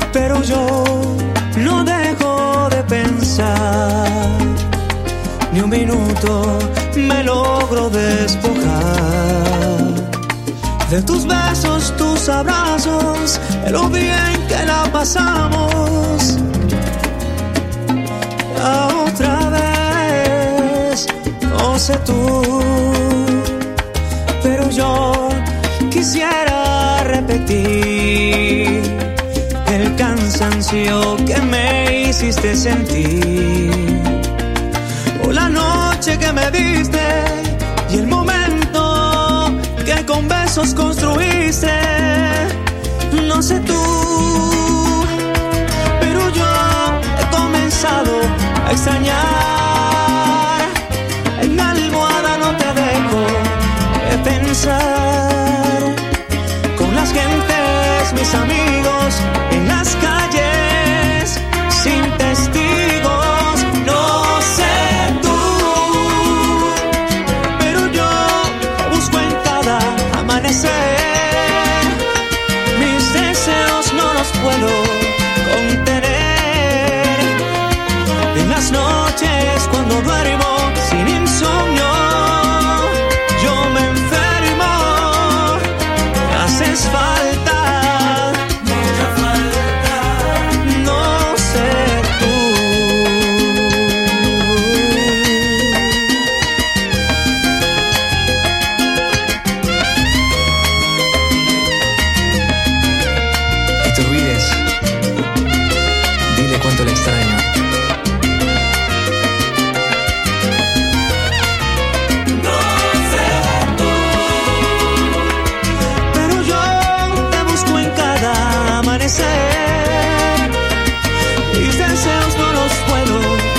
pero yo no dejo de pensar. Ni un minuto me logro despojar de tus besos, tus abrazos, de lo bien que la pasamos. Otra vez, no sé tú, pero yo quisiera repetir el cansancio que me hiciste sentir, o la noche que me diste y el momento que con besos construiste. No sé tú, pero yo he comenzado a extrañar. En la almohada no te dejo de pensar, con las gentes, mis amigos, en las calles, sin testigos. No sé tú, pero yo busco en cada amanecer. Mis deseos no los puedo contener. En las noches cuando duermo sin insomnio, yo me enfermo. Me haces falta. Cuánto le extraño. No sé tú, pero yo te busco en cada amanecer. Mis deseos no los puedo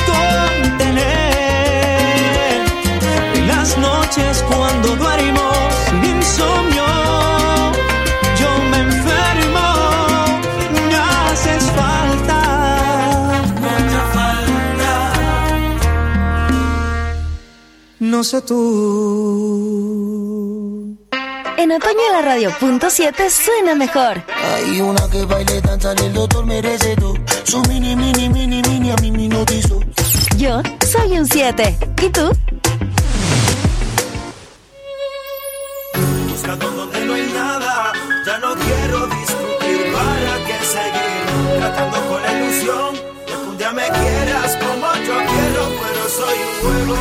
contener. En las noches cuando duermo sin insomnio, yo me enfermo. Me haces falta. No sé tú. En otoño la radio.7 suena mejor. Hay una que baile, danza, el doctor merece todo. Su mini, a mí me notizó. Yo soy un 7. ¿Y tú? Buscando donde no hay nada, ya no quiero discutir. ¿Para qué seguir tratando con la ilusión de que un día me quieras como yo quiero? Pero soy un juego.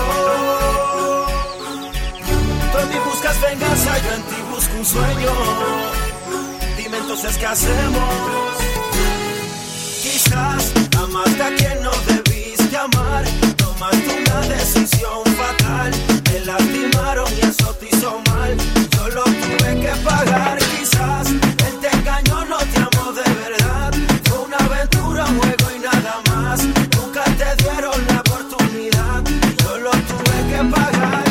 Tú en mí buscas venganza, yo en ti busco un sueño. Dime entonces qué hacemos. Quizás amaste a quien no debiste amar. Tomaste una decisión fatal. Te lastimaron y eso te hizo mal. Yo lo tuve que pagar. Quizás él te engañó, no te amó de verdad. Fue una aventura, un juego y nada más. Nunca te dieron la oportunidad. Yo lo tuve que pagar.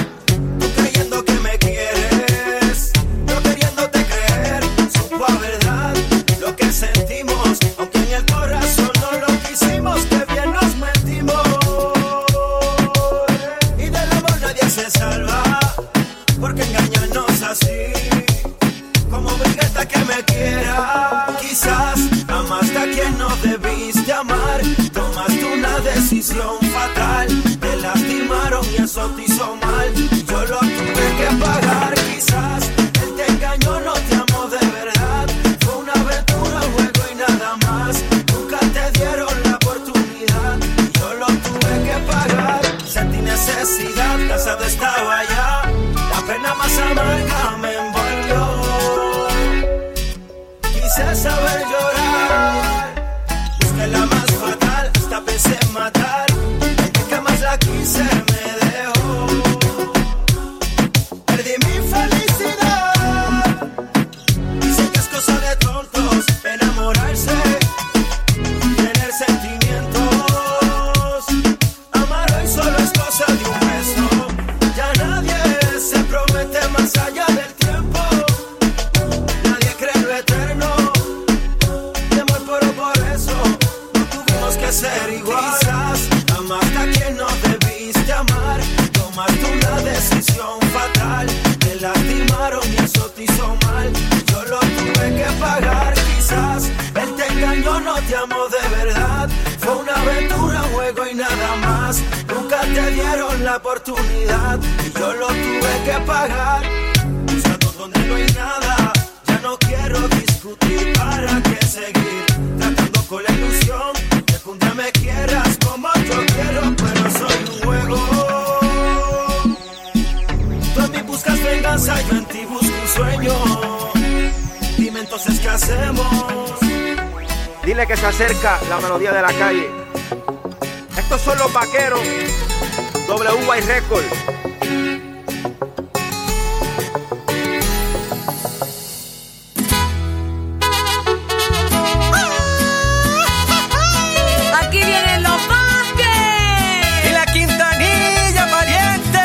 Decisión fatal, te lastimaron y eso te hizo mal. Yo lo tuve que pagar. Quizás él te engañó, no te amó de verdad. Fue una aventura, un juego y nada más. Nunca te dieron la oportunidad. Yo lo tuve que pagar. Sentí necesidad, cansado estaba ya. La pena más amarga me envolvió. Quise saber llorar, busqué la más fatal. Hasta pensé en matar, el que más la quise me dejó. Perdí mi felicidad. Dicen que es cosa de tontos enamorarse, tener sentimientos. Amar hoy solo es cosa de un beso. Ya nadie se promete más allá del tiempo. Nadie cree lo eterno. De amor por eso no tuvimos que ser igual. Quizás amaste a quien no debiste amar. Tomaste una decisión fatal. Te lastimaron y eso te hizo mal. Yo lo tuve que pagar. Quizás él te engañó no te amo de verdad. Fue una aventura, un juego y nada más. Nunca te dieron la oportunidad y yo lo tuve que pagar. Buscando donde no hay nada, ya no quiero discutir. ¿Para qué seguir tratando con la ilusión de que un día me quieras como yo quiero? Pero soy un juego. Tú en mí buscas venganza, yo en ti busco un sueño. Dime entonces qué hacemos. Dile que se acerca la melodía de la calle. Estos son los vaqueros. WY Record. Aquí vienen los Vázquez. Y la Quintanilla, pariente.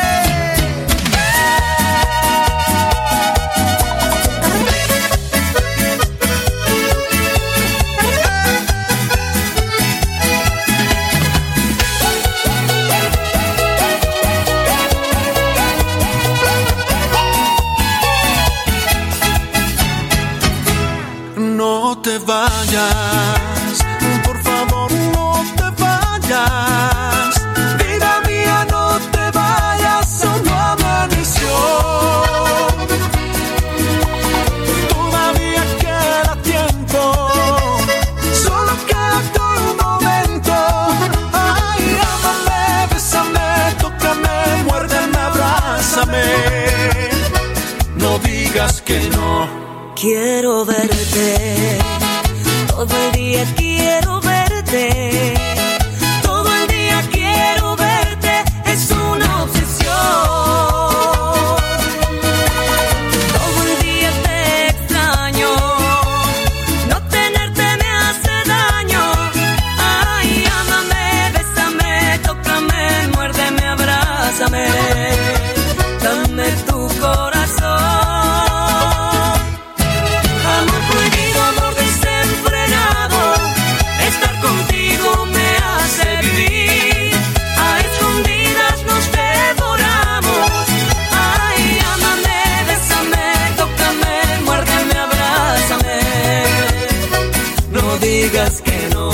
No te vayas, por favor no te vayas. Vida mía, no te vayas, solo amaneció. Todavía queda tiempo, solo queda un momento. Ay, ámame, bésame, tócame, muérdeme, abrázame. No digas que no. Quiero verte, todo el día quiero verte, todo el día quiero verte, es una obsesión. Todo el día te extraño, no tenerte me hace daño. Ay, ámame, bésame, tócame, muérdeme, abrázame, dame tu corazón. Digas que no.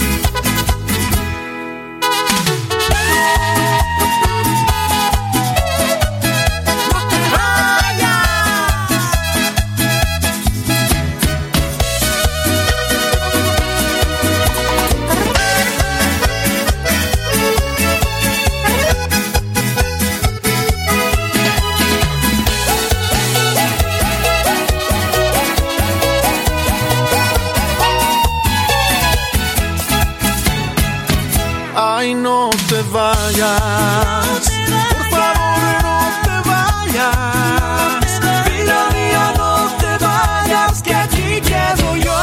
Ay, no te vayas, por favor no te vayas. Vida mía, no te vayas, que aquí quedo yo.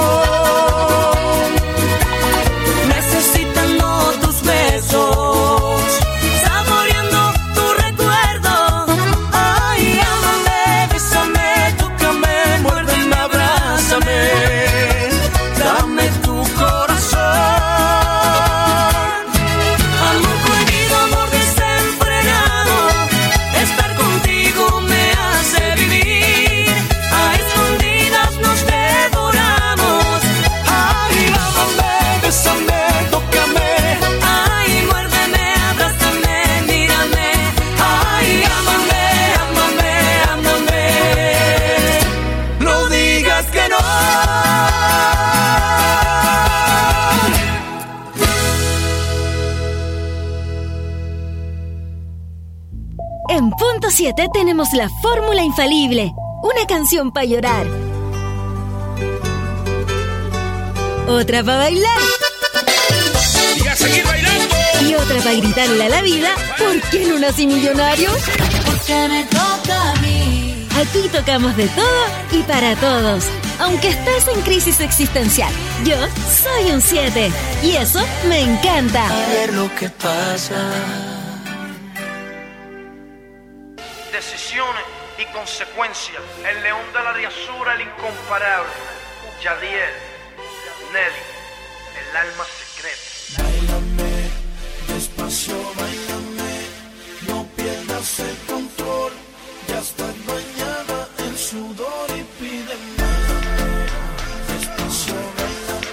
Necesitando tus besos, saboreando tu recuerdo. Ay, ámame, bésame, tócame, muérdeme, abrázame, dame tu corazón. En Punto 7 tenemos la fórmula infalible. Una canción para llorar. Otra para bailar. Y a seguir bailando. Y otra para gritarle a la vida: ¿por qué no nací millonario? Porque me toca a mí. Aquí tocamos de todo y para todos. Aunque estés en crisis existencial, yo soy un 7. Y eso me encanta. A ver lo que pasa. Decisiones y consecuencias. El león de la diazura, el incomparable. Yadiel, Nelly, el alma secreta. Báilame, despacio, báilame. No pierdas el control. Ya estás bañada en sudor y pídeme. Despacio, báilame.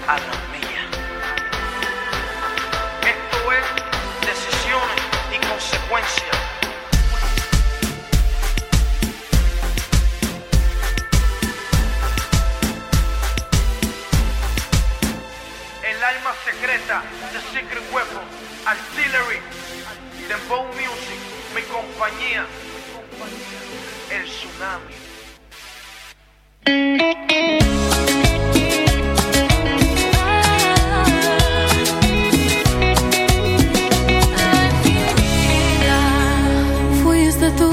a la mía. Esto es decisiones y consecuencias. El arma secreta, The Secret Weapon, Artillery, Dembow Music, mi compañía, el Tsunami. Fuiste tú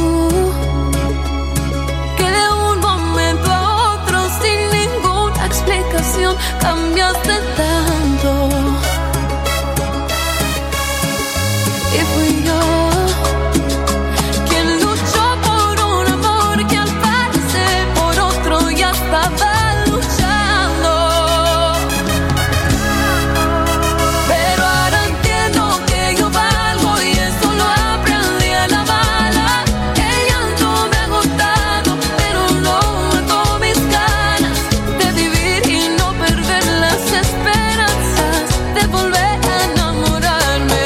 que de un momento a otro sin ninguna explicación cambiaste tanto. Y fui yo quien luchó por un amor que al parecer por otro ya estaba luchando. Pero ahora entiendo que yo valgo y eso lo aprendí a la mala. El llanto me ha agotado, pero no mató mis ganas de vivir y no perder las esperanzas de volver a enamorarme.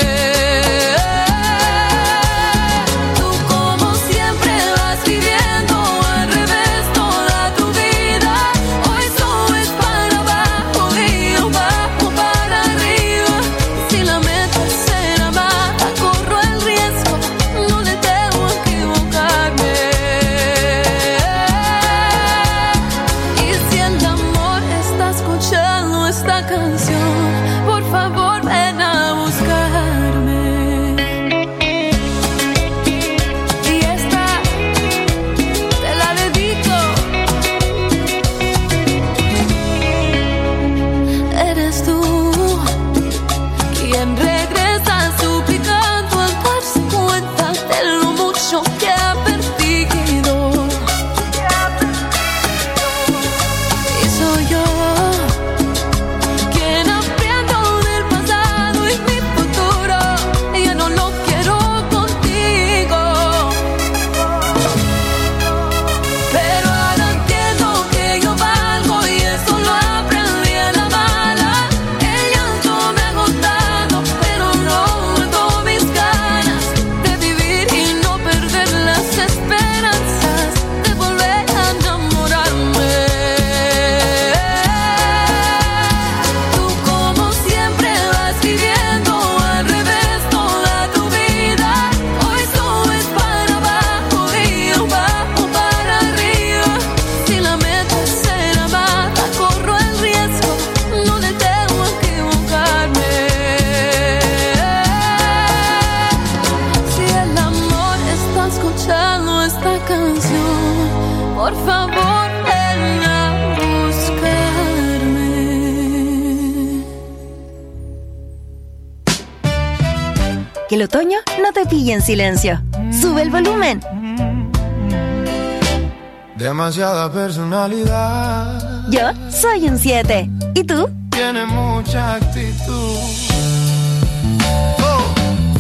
Tú como siempre vas viviendo al revés toda tu vida. Hoy subes para abajo y yo bajo para arriba. Si la meta es ser amada, corro el riesgo, no le temo a equivocarme. Y si el amor está escuchando esta canción, por favor ven a buscarme. Y esta te la dedico. Eres tú quien regresa suplicando al darse cuenta de lo mucho que ha perdido. Y soy yo quien aprendo del pasado y mi futuro ya no lo quiero contigo. Pero ahora entiendo que yo valgo y eso lo aprendí a la mala. El llanto me ha agotado, pero no mató mis ganas de vivir y no perder las esperanzas de volver a enamorarme. Tú como siempre vas viviendo al revés toda tu vida. Hoy subes para abajo y yo bajo para arriba. Si la meta es ser amada, corro el riesgo, no le temo a equivocarme. Si el amor está escuchando esta canción, por favor ven a buscarme. Que el otoño no te pille en silencio. Sube el volumen. Demasiada personalidad, Yo soy un 7. ¿Y tú? tiene mucha actitud. Oh.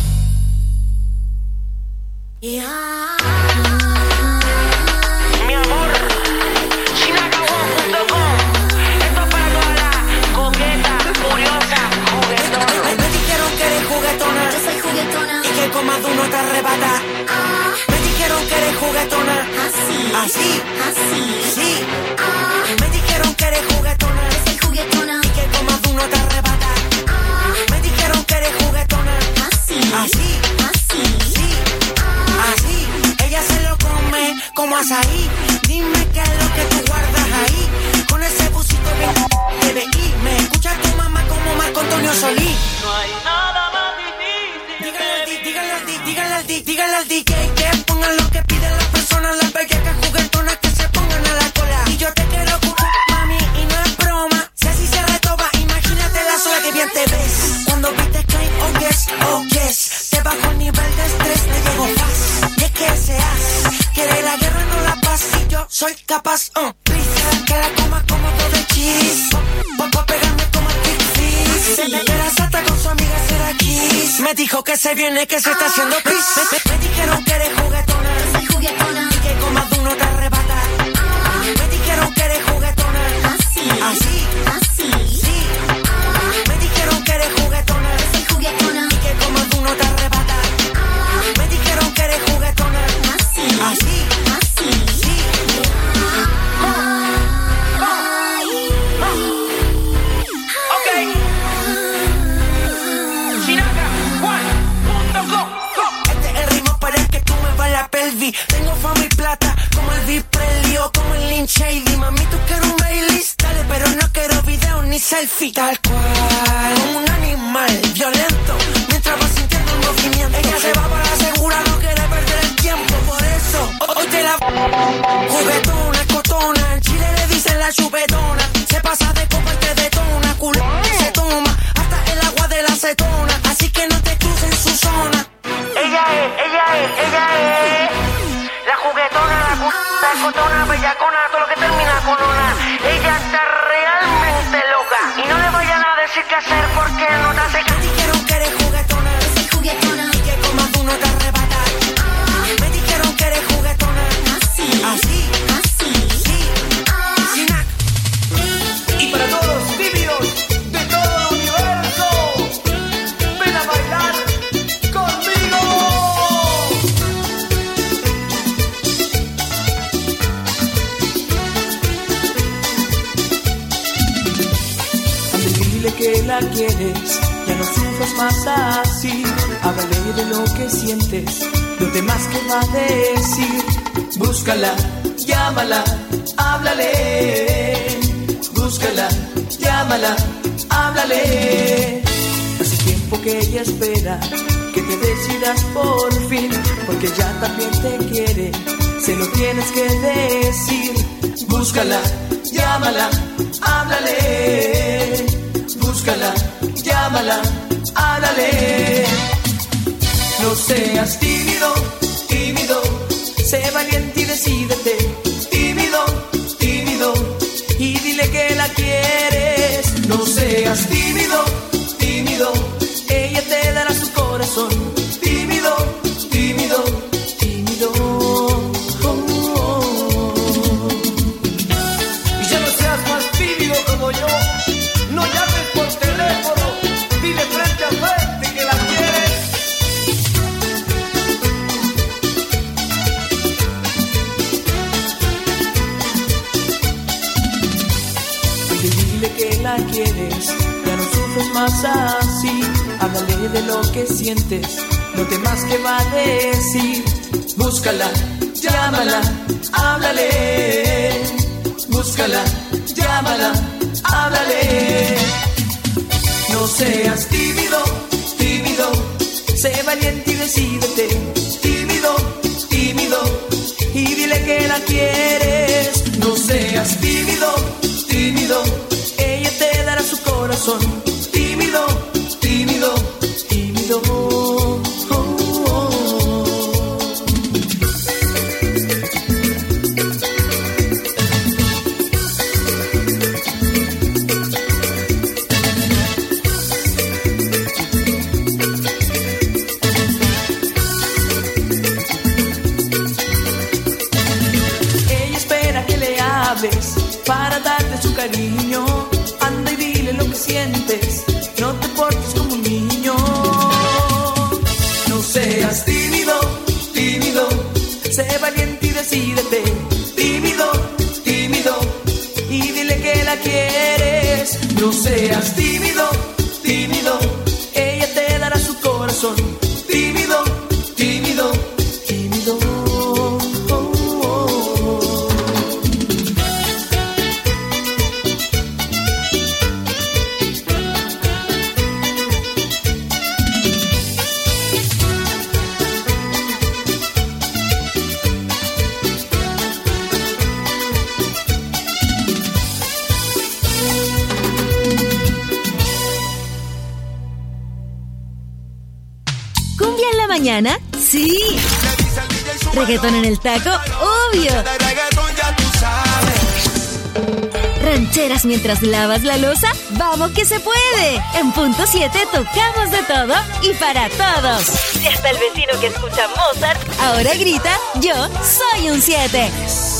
Mi amor, chinacabón.com. Esto es para todas las coquetas, curiosas, juguetonas. Me dijeron que eres juguetona. Yo soy juguetona. Y que con más de uno te arrebata. Me dijeron que eres juguetona. Así, Así, así. sí. Me dijeron que eres juguetona. Yo soy juguetona. Y que con más de uno te arrebata. Me dijeron que eres juguetona. Así, Así, así. sí. Así. Ella se lo come como azaí. Dime qué es lo que tú guardas ahí. Con ese busito bien te veí. Me escucha tu mamá como Marco Antonio Solís. No hay nada más difícil. Díganle al DJ que pongan lo que piden las personas, las bellacas juguetonas que se pongan a la cola. Y yo te quiero mami, y no es broma. Si así se retoba, imagínate la sola que bien te ves. Cuando viste que oh yes, te bajo el nivel de estrés, me llegó fácil. Y es que seas, quiere la guerra, no la paz. Y yo soy capaz, prisa, que la coma como todo el cheese. Voy a pegarme como el Big Fish. Se me queda sata con su amiga Syracuse. Me dijo que se viene, que se está haciendo pis. Me dijeron que eres juguetona. Soy juguetona. Y que con más de uno te arrebata. Me dijeron que eres juguetona. Así, Así, así. sí. selfie. Tal cual, como un animal violento, mientras va sintiendo el movimiento. Ella se va para la segura, no quiere perder el tiempo. Por eso, hoy te la juguetona, escotona. En Chile le dicen la chupetona. Se pasa de copa y te detona. Culo se toma hasta el agua de la acetona. Así que no te cruces en su zona. Ella es la juguetona, la escotona, bellacona, todo lo que termina con ona. Ella está realmente loca y no le vayan a decir qué hacer porque no te hace caso. Me dijeron que eres juguetona, y que comas uno te arrebata. Me dijeron que eres juguetona, así, sí. Y para todos los tímidos de todo el universo, ven a bailar conmigo. Dile que la quieres, ya no sufras más así. Háblale de lo que sientes, los demás que va a decir. Búscala, llámala, háblale. Búscala, llámala, háblale. Hace tiempo que ella espera que te decidas por fin, porque ya también te quiere, se lo tienes que decir. Búscala, llámala, háblale. Búscala, llámala, háblale. No seas tímido, tímido, sé valiente y decídete. Tímido, tímido, y dile que la quieres. No seas tímido, tímido, ella te dará su corazón. Tímido, tímido, tímido. Y ya no seas más tímido como yo. No llames por teléfono, dile frente a frente que la quieres. Oye, dile que la quieres, ya no sufres más así. Háblale de lo que sientes, lo demás que va a decir. Búscala, llámala, háblale. Búscala, llámala, háblale. No seas tímido, tímido, sé valiente y decídete. Tímido, tímido, y dile que la quieres. No seas tímido, tímido, ella te dará su corazón. Tímido, tímido, tímido. Para darte su cariño, anda y dile lo que sientes, no te portes como un niño. No seas tímido, tímido, sé valiente y decídete. Tímido, tímido, y dile que la quieres. No seas tímido, tímido, ella te dará su corazón. Tímido, tímido, tímido. Mañana, sí. Reggaetón en el taco, obvio. Rancheras mientras lavas la loza, vamos que se puede. En punto 7 tocamos de todo y para todos. Y hasta el vecino que escucha Mozart ahora grita: yo soy un 7.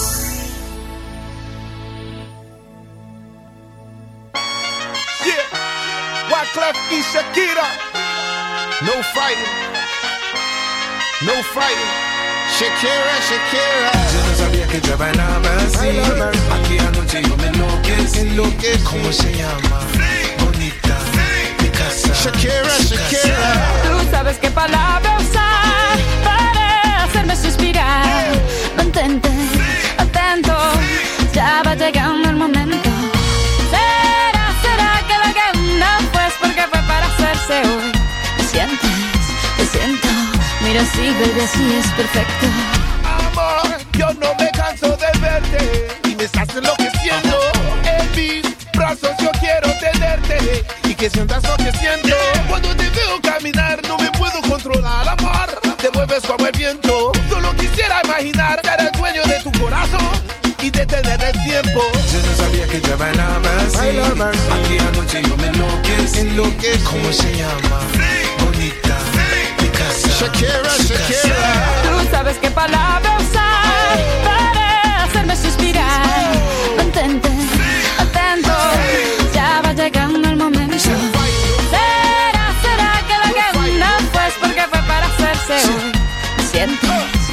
Wyclef y Shakira. No fighting. No fighting. Shakira, Shakira. Yo no sabía que te bailaba así. Aquí anoche yo me enloquecí. ¿Cómo se llama? Bonita. Mi casa. Shakira, Shakira. Tú sabes qué palabra usar para hacerme suspirar. Mantente atento, ya va llegando el momento. ¿Será Mira, sí, baby, así es perfecto. Amor, yo no me canso de verte y me estás enloqueciendo. En mis brazos yo quiero tenerte y que sientas lo que siento. Cuando te veo caminar no me puedo controlar, amor. Te mueves como el viento. Solo quisiera imaginar ser el dueño de tu corazón y detener el tiempo. Yo no sabía que ya bailaba así. Aquí anoche yo me enloquecí. ¿Cómo se llama? Bonita, mi casa, Shakira, su Shakira. casa. Tú sabes qué palabra usar para hacerme suspirar. Mantente atento, ya va llegando el momento. ¿Será que lo que no fue es porque fue para hacerse hoy? Me siento,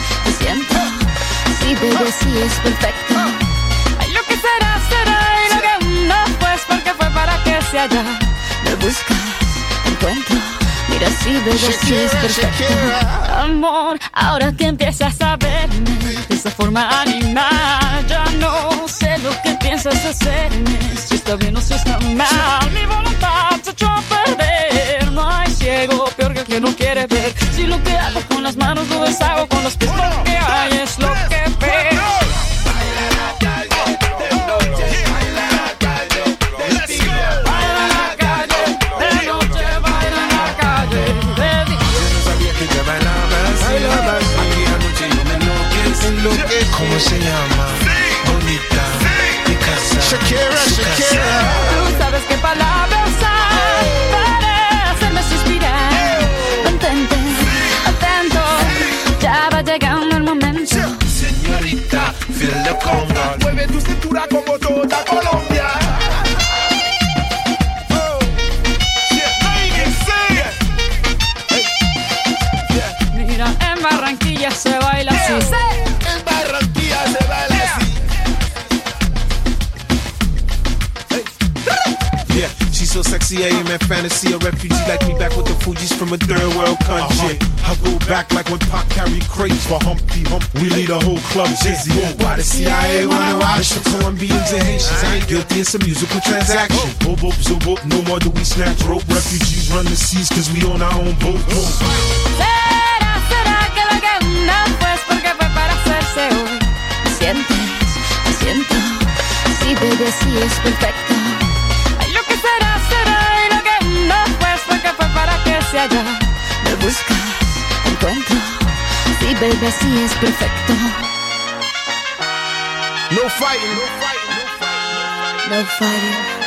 sí, baby, sí es perfecto. Ay, lo que será y lo que no fue es porque fue para que se haya. Me buscas, encuentro. Mira, sí, baby, sí es perfecto. Amor, ahora que empiezas a verme de esa forma animal, ya no sé lo que piensas hacerme. Si está bien o si está mal, mi voluntad se echó a perder. No hay ciego peor que el que no quiere ver. Si lo que hago con las manos lo deshago con los pies, lo que hay es lo que veo. ¿Cómo se llama? Bonita, mi casa, Shakira, su Shakira. casa. Tú sabes qué palabra usar para hacerme suspirar. Mantente atento, ya va llegando el momento. Señorita, feel the conga. Mueve tu cintura como toda Colombia. Mira, en Barranquilla se baila así. En Barranquilla se baila así. Yeah, she's so sexy, I am in fantasy. A refugee like me back with the Fugees from a third world country. I go back like when Pac carried crates for Humpty Hump. We lead a whole club dizzy. Why the CIA wanna watch the Colombians and Haitians? I ain't guilty, it's a musical transaction. Boop, boop, zoop, boop, no more do we snatch rope. Refugees run the seas cause we own our own boat. ¿Será que lo que no fue es porque fue para hacerse hoy? Me siento, sí, baby, sí es perfecto. Ay, lo que será y lo que no fue es porque fue para que se haya. Me buscas, encuentro, sí, baby, sí es perfecto. No fighting, no fighting, no fighting. No fighting.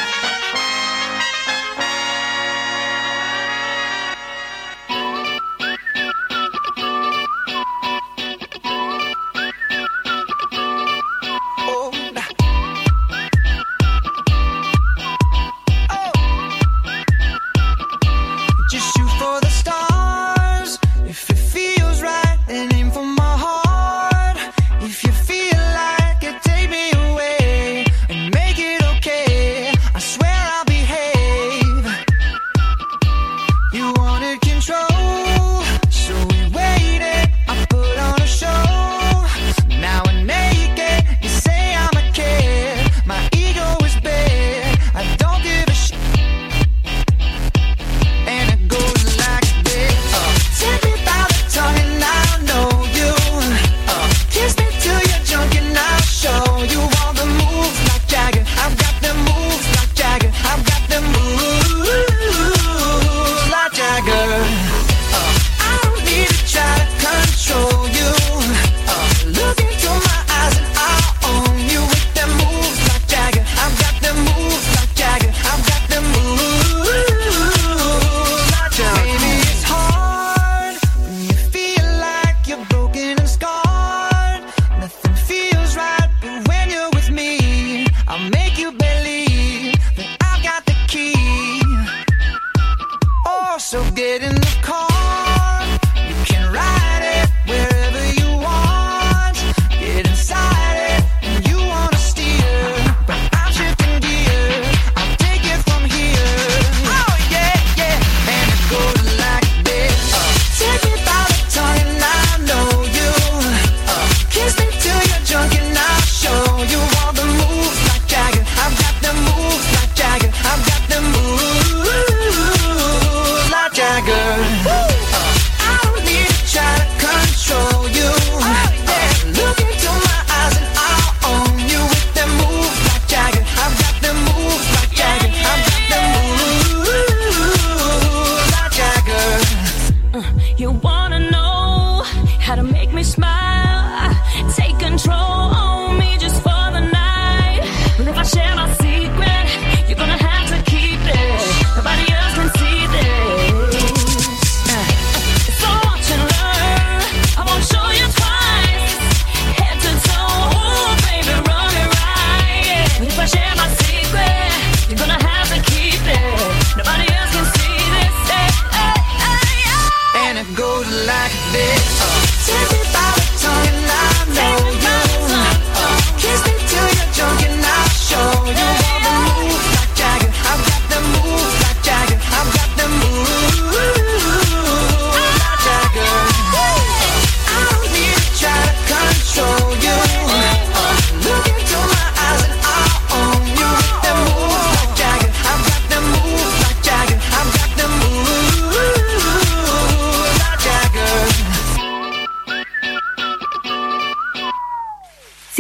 Just shoot for the stars. If it feels right, then aim for my heart. If you feel like it, take me away and make it okay.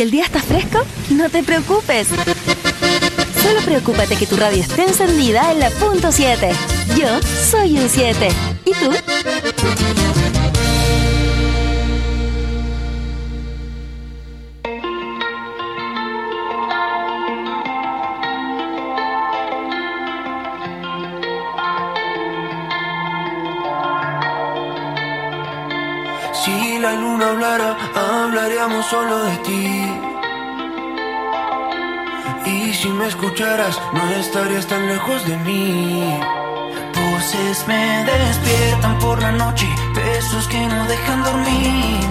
Si el día está fresco, no te preocupes. Solo preocúpate que tu radio esté encendida en la punto 7. Yo soy un 7. ¿Y tú? Si la luna hablara, hablaríamos solo de ti. Y si me escucharas, no estarías tan lejos de mí. Voces me despiertan por la noche, besos que no dejan dormir.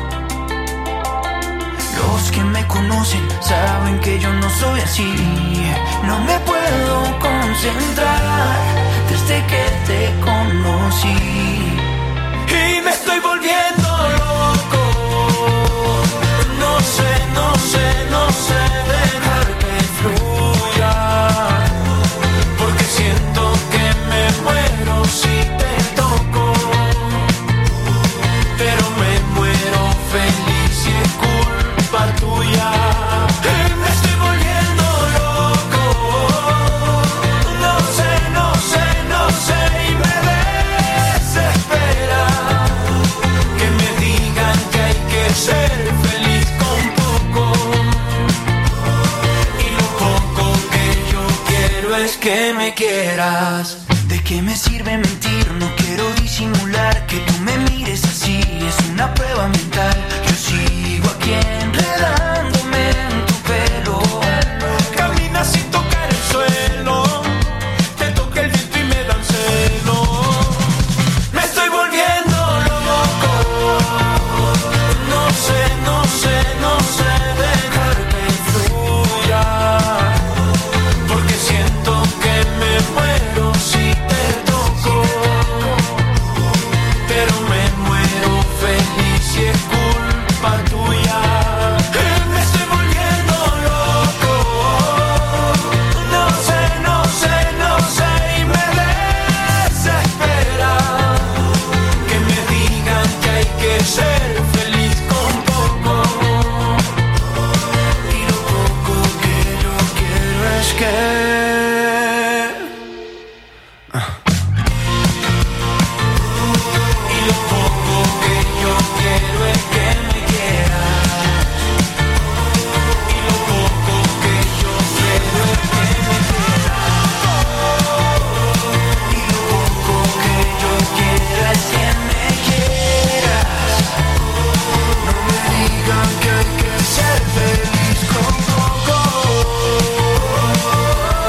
Los que me conocen saben que yo no soy así. No me puedo concentrar desde que te conocí. Y me estoy volviendo loco. No sé dejar que fluya. Porque siento que me muero si te toco. Pero me muero feliz y es culpa tuya. Y me estoy volviendo loco. No sé y me desespera que me digan que hay que ser feliz con poco. Y lo poco que yo quiero es que me quieras. ¿De qué me sirve mentir? No quiero disimular que tú me mires así. Es una prueba mental. Yo sigo aquí enredándome en tu pelo. Camina sin tocar el suelo. Te toca el viento y me dan celos. Me estoy volviendo loco. No sé dejar que fluya. Porque siento que me muero si te toco. Pero me muero feliz y es culpa tuya. Me estoy volviendo loco. No sé y me desespera que me digan que hay que ser feliz con poco. Y lo poco que yo quiero es que y lo poco que yo quiero es que me quieras. Y lo poco que yo quiero es que me quieras. Y lo poco que yo quiero es que me quieras. No me digan que hay que ser feliz con poco.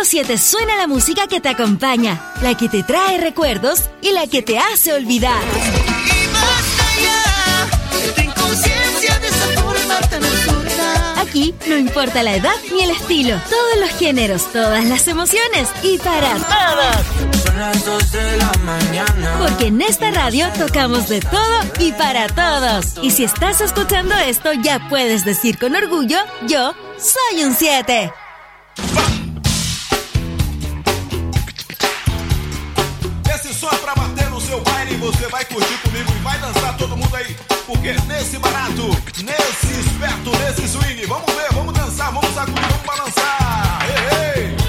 100.7 suena la música que te acompaña, la que te trae recuerdos y la que te hace olvidar. Y basta ya de tu inconsciencia de esa forma tan absurda. Aquí no importa la edad ni el estilo, todos los géneros, todas las emociones y para todos. Son las 2 de la mañana. Porque en esta radio tocamos de todo y para todos. Y si estás escuchando esto, ya puedes decir con orgullo, yo soy un 7. Esse som é pra bater no seu baile e você vai curtir comigo e vai dançar todo mundo aí. Porque nesse barato, nesse esperto, nesse swing, vamos ver, vamos dançar, vamos sacudir, vamos balançar. Ei, ei.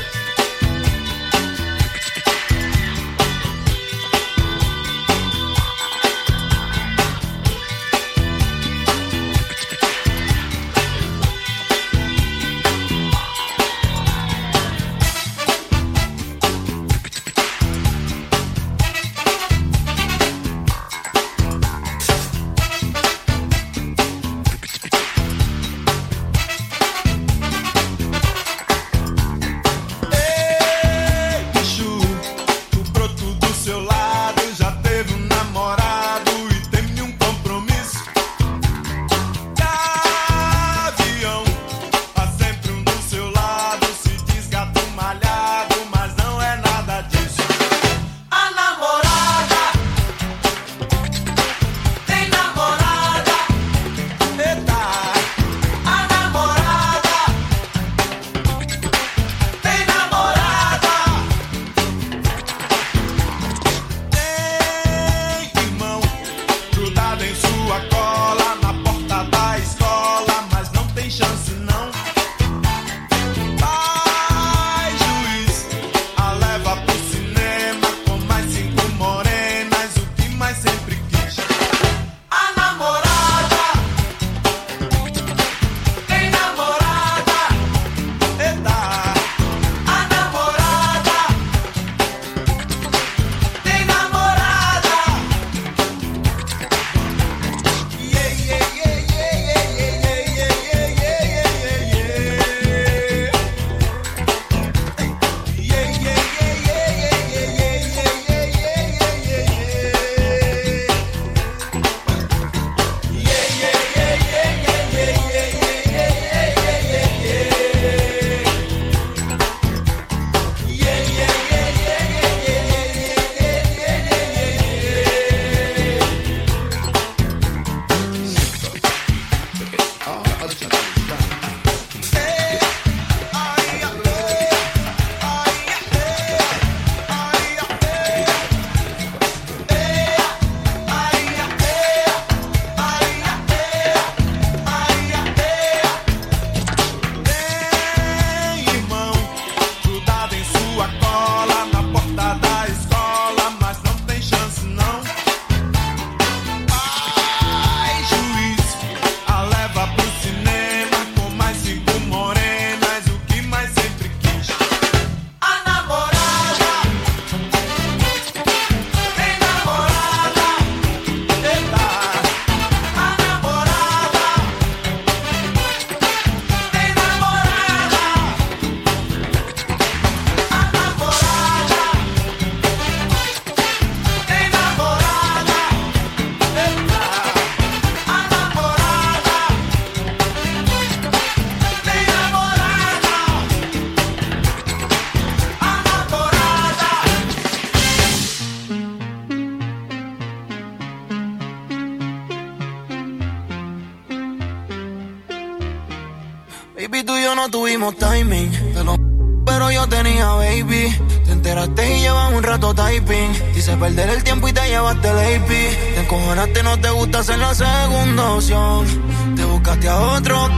Baby, tú y yo no tuvimos timing, pero yo tenía baby. Te enteraste y llevas un rato typing. Quise perder el tiempo y te llevaste el AP. Te encojonaste, no te gusta ser la segunda opción. Te buscaste a otro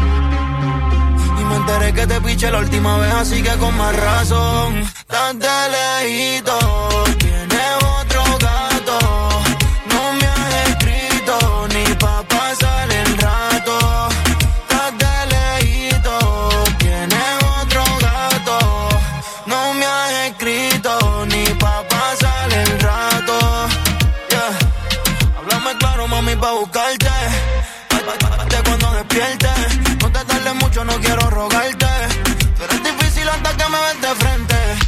y me enteré que te piché la última vez, así que con más razón. Estás de lejito, tienes otro gato. No me has escrito ni pa' pasar el rato. Estás de lejito, tienes otro gato. No me has escrito ni pa' pasar el rato. Yeah. Háblame claro, mami, pa' buscarte. Cuando despiertes, no te tardes mucho, no quiero rogarte. Pero es difícil hasta que me ves de frente.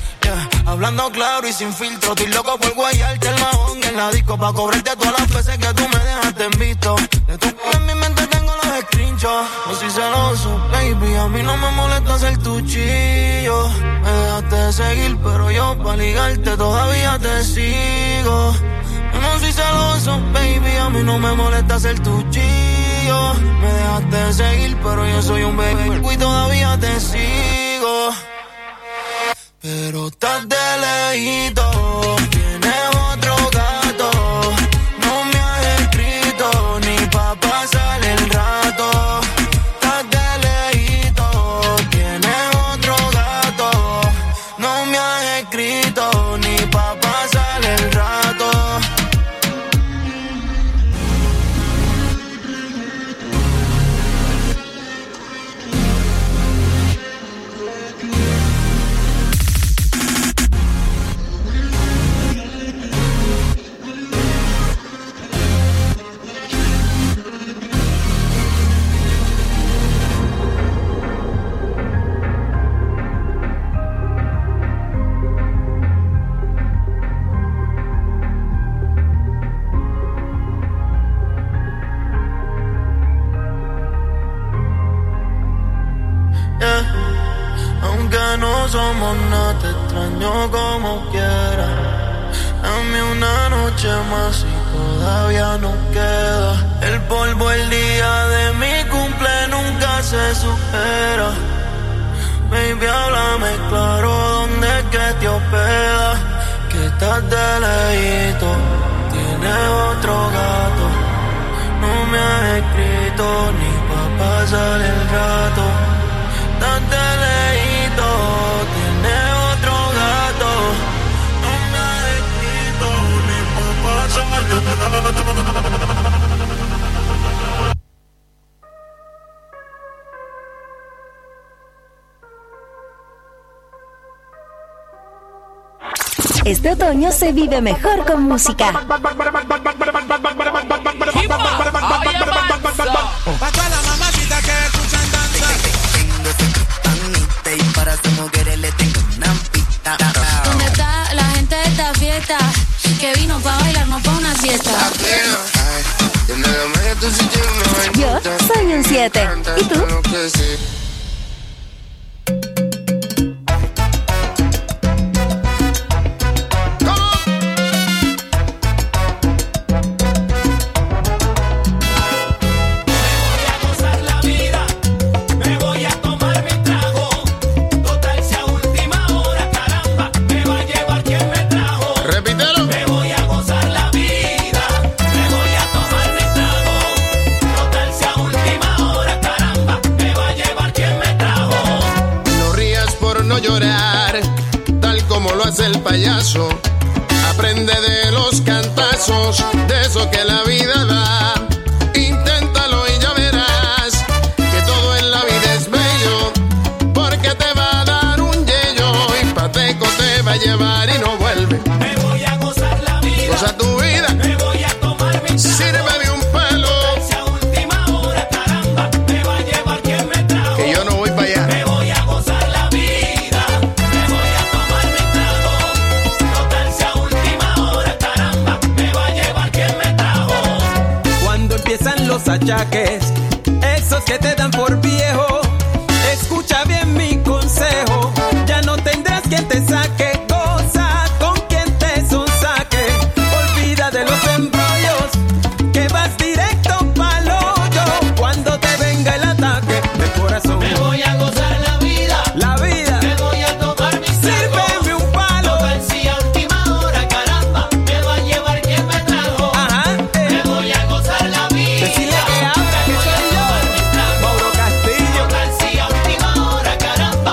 Hablando claro y sin filtro, estoy loco por guayarte el mahón en la disco, pa' cobrarte todas las veces que tú me dejaste en visto. De tu en mi mente tengo los screenshots. No soy celoso, baby, a mí no me molesta ser tu chillo. Me dejaste de seguir, pero yo pa' ligarte todavía te sigo. Yo no soy celoso, baby, a mí no me molesta ser tu chillo. Me dejaste de seguir, pero yo soy un baby y todavía te sigo. Pero estás de lejito, tienes otro gato. No me has escrito ni pa' pasar el rato. Estás de lejito, tienes otro gato. No me has escrito ni pa' pasar el rato. Aunque no somos nada, te extraño como quiera. Dame una noche más y todavía nos queda. El polvo el día de mi cumple nunca se supera. Baby, háblame claro, ¿dónde es que te hospeda? Que estás de lejito, tienes otro gato. No me has escrito ni pa' pasar el rato. Estás de lejito, tienes otro gato. No me has escrito ni pa' pasar el rato. Este otoño se vive mejor con música. Pa' toda la mamacita que escuchan danza. Y para sus mujeres le tengo una pista. ¿Dónde está la gente de esta fiesta? Que vino pa' bailar, no pa' una siesta. Yo soy un 7. ¿Y tú? El payaso aprende de los cantazos, de eso que la vida da. Inténtalo y ya verás que todo en la vida es bello, porque te va a dar un yello y pateco te va a llevar y no vuelve. Me voy a gozar la vida, goza tu vida. Me voy a tomar mi trago, sírveme un pelo. Si a última hora, caramba, me va a llevar quien me trajo. Que yo no voy para allá. Me voy a gozar la vida, me voy a tomar mi trago. Total, si a última hora, caramba, me va a llevar quien me trajo. Cuando empiezan los achaques, esos que te dan por viejo, escucha bien mi consejo. Ya no tendrás quien te saque, goza con quien te sonsaque. Olvida de los embrollos, que vas directo pa'l hoyo. Cuando te venga el ataque del corazón, Me voy a gozar la vida, la vida, me voy a tomar mi trago. sírveme un palo. Total, si a última hora, caramba, me va a llevar quien me trajo. Ajá, Me voy a gozar la vida. decirle que abra, que soy yo, Mauro Castillo. Total, si a última hora, caramba,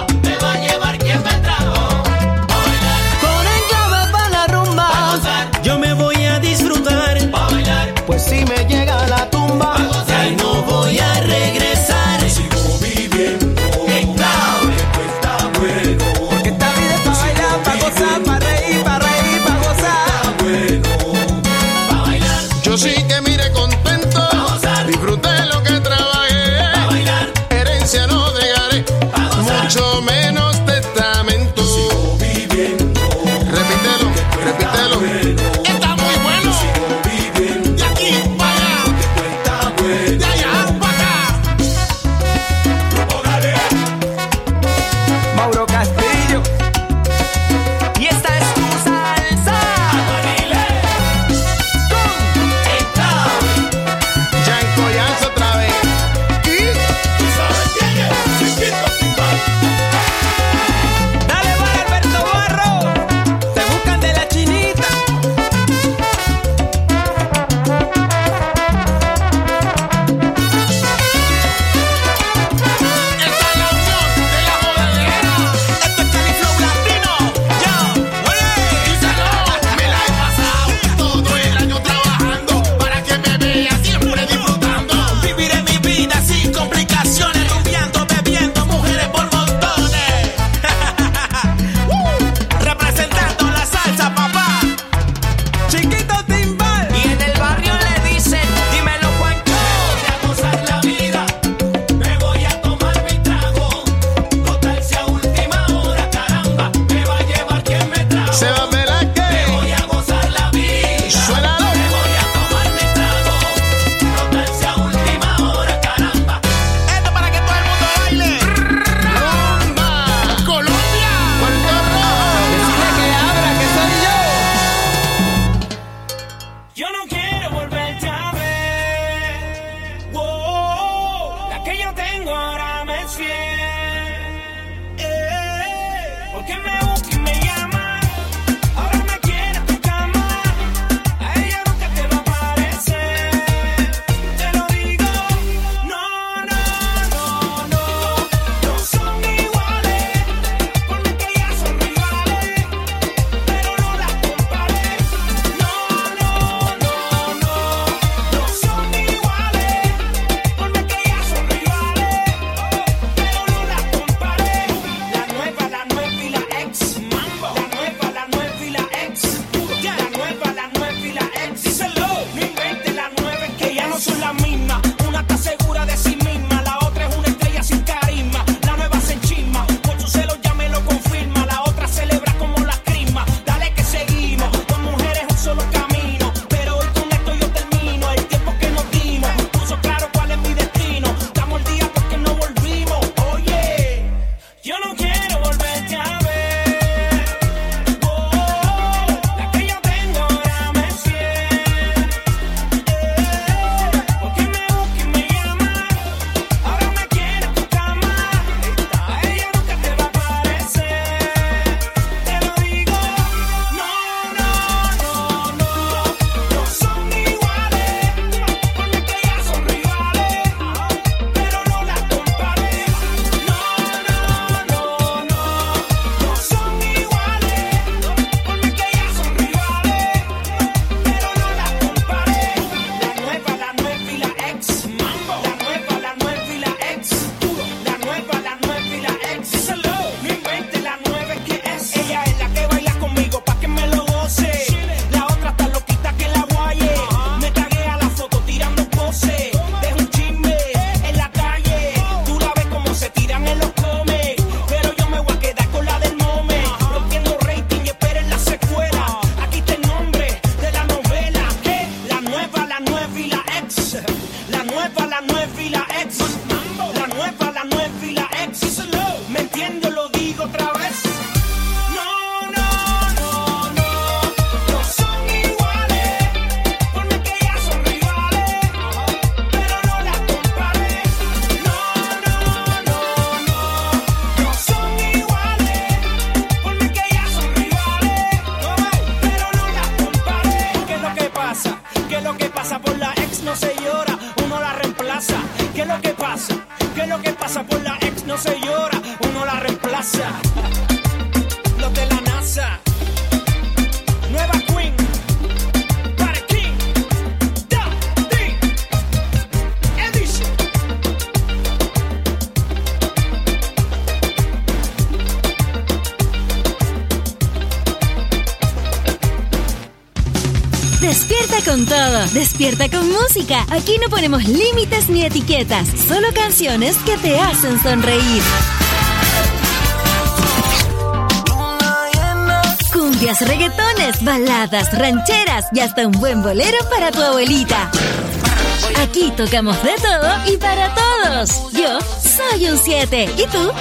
lo que pasa por la ex no se llora, uno la reemplaza. Los de la NASA. Nueva Queen. Para King. Daddy. Edition. Despierta con todo, despierta con música. Aquí no ponemos límites ni etiquetas, solo canciones que te hacen sonreír. Cumbias, reggaetones, baladas, rancheras y hasta un buen bolero para tu abuelita. Aquí tocamos de todo y para todos. Yo soy un 7. ¿Y tú?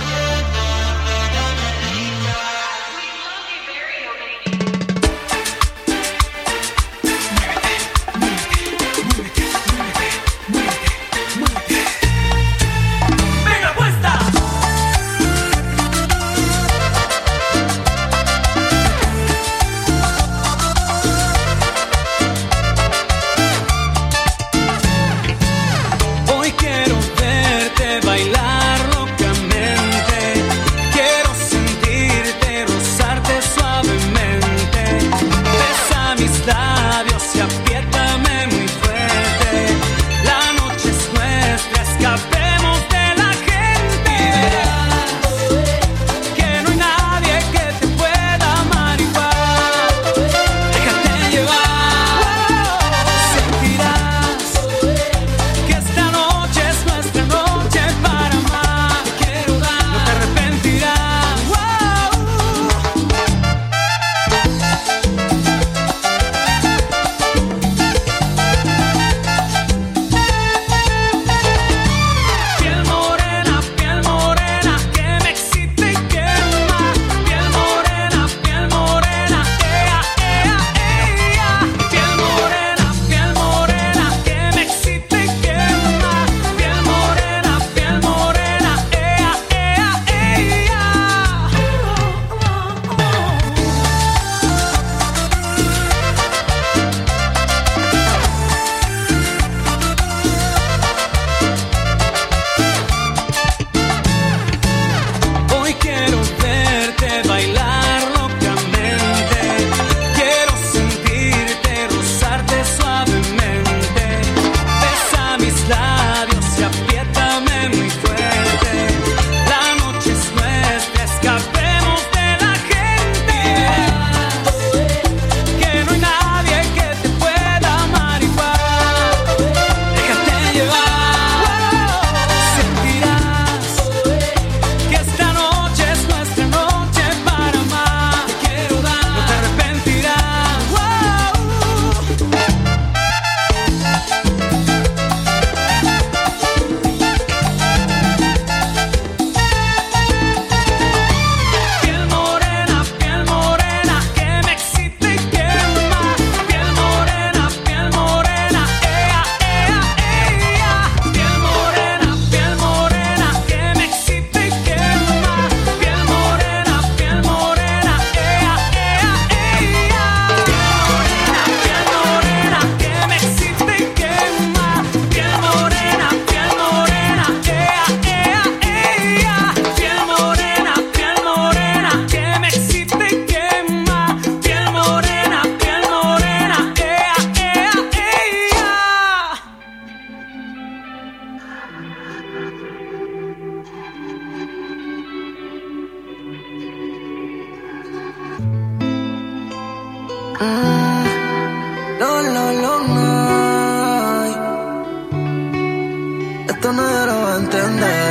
Esto nadie lo va a entender.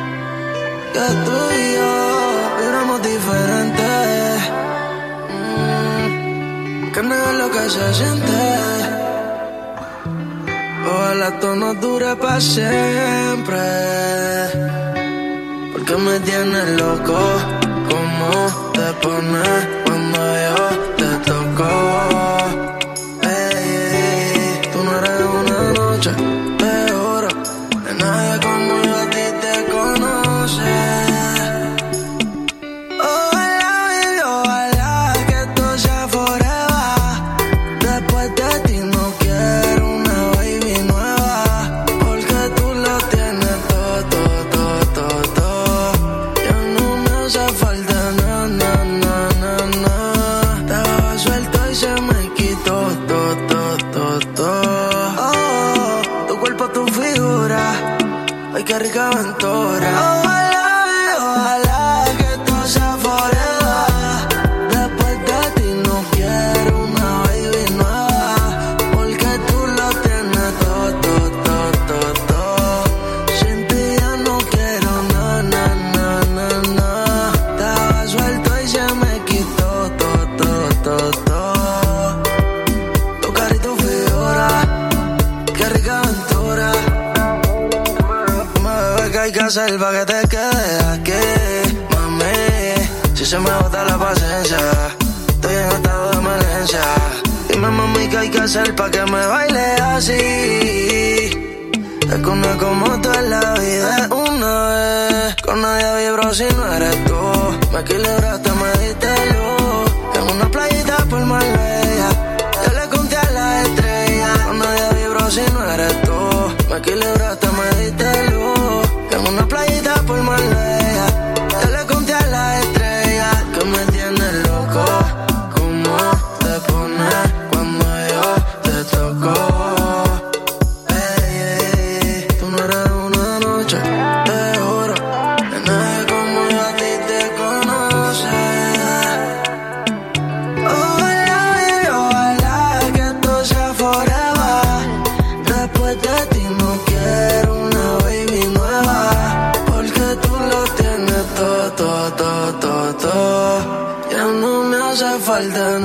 Que tú y yo éramos diferentes. Que no es lo que se siente. Ojalá esto no dure para siempre. Porque me tienes loco. ¿Cómo te pones cuando yo te toco? Tú no eres una noche de oro. De nadie como yo a ti te conoce. Ojalá que esto sea forever. Después de ti no quiero una baby nueva. Porque tú lo tienes todo. qué rica aventura. Ojalá que esto sea forever. Después de ti no quiero una baby nueva, porque tú lo tienes todo. Sin ti ya no quiero na. Estaba suelto y se me quitó todo. Tu cara y tu figura, qué rica aventura. ¿Qué hay que hacer pa' que te quedes aquí, mami? Si se me agota la paciencia, estoy en estado de emergencia. Dime, mami, ¿qué hay que hacer pa' que me baile así? Es que no es como tú en la vida, es una vez. Con nadie vibro si no eres tú. Me equilibraste, me diste luz. En una playita por Marbella, yo le conté a las estrellas. Con nadie vibro si no eres tú. Me equilibraste, me diste luz. En una playita por Marbella, yo le conté a las estrellas. Que me tienes loco, cómo te pones cuando yo te toco. Ey, tú no eres una noche, te juro, que nadie como yo a ti te conoce. Ojalá que esto sea forever. Después de ti no quiero una baby nueva, porque tú lo tienes todo. Ya no me hace falta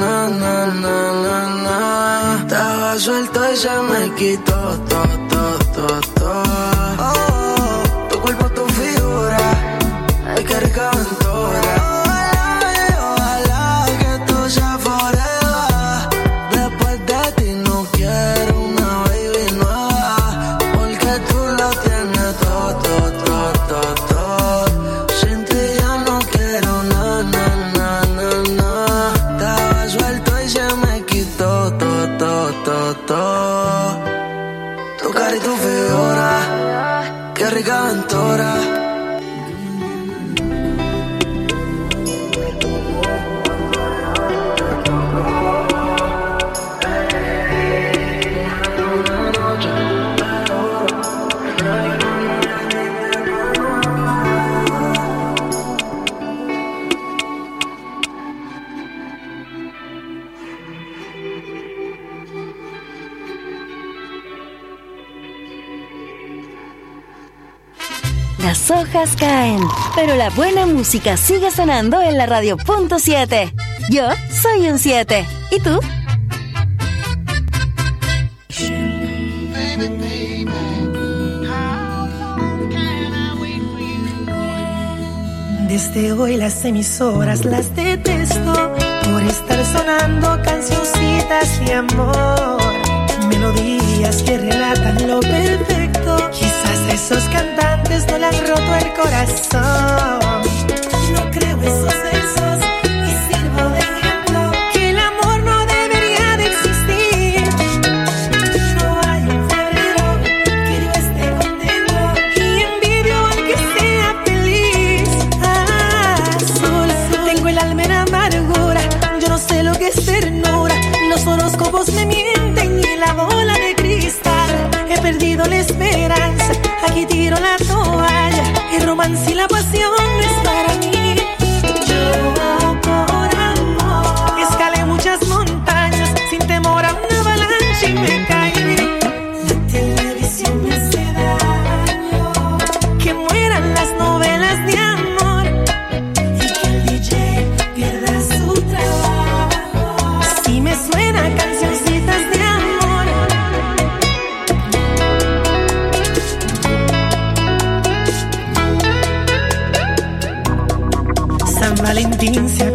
nada. Estaba suelto y se me quitó todo. Tu cuerpo, tu figura, ay, qué rica aventura. Ojalá que esto sea forever. Después de ti no quiero una baby nueva, porque tú lo tienes todo. Sin ti ya no quiero na. Estaba suelto y se me quitó todo. Tu cara y tu figura, qué rica aventura. Las hojas caen, pero la buena música sigue sonando en la radio punto 7. Yo soy un 7. ¿Y tú? Desde hoy las emisoras las detesto por estar sonando cancioncitas de amor, melodías que relatan lo perfecto. Quizás esos cantantes no le han roto el corazón. No creo esos versos y sirvo de ejemplo que el amor no debería de existir. No hay un febrero que yo esté contento y envidio al que sea feliz. Azul, tengo el alma en amargura, yo no sé lo que es ternura. Los horóscopos me mienten y la bola de cristal. He perdido la esperanza, aquí tiro la toalla. El romance y la pasión no es para mí. Yo por amor escalé muchas montañas sin temor a una avalancha y me caí. La televisión me hace daño, que mueran las novelas de amor y que el DJ pierda su trabajo. Si me suena cancioncitas de amor. San Valentín se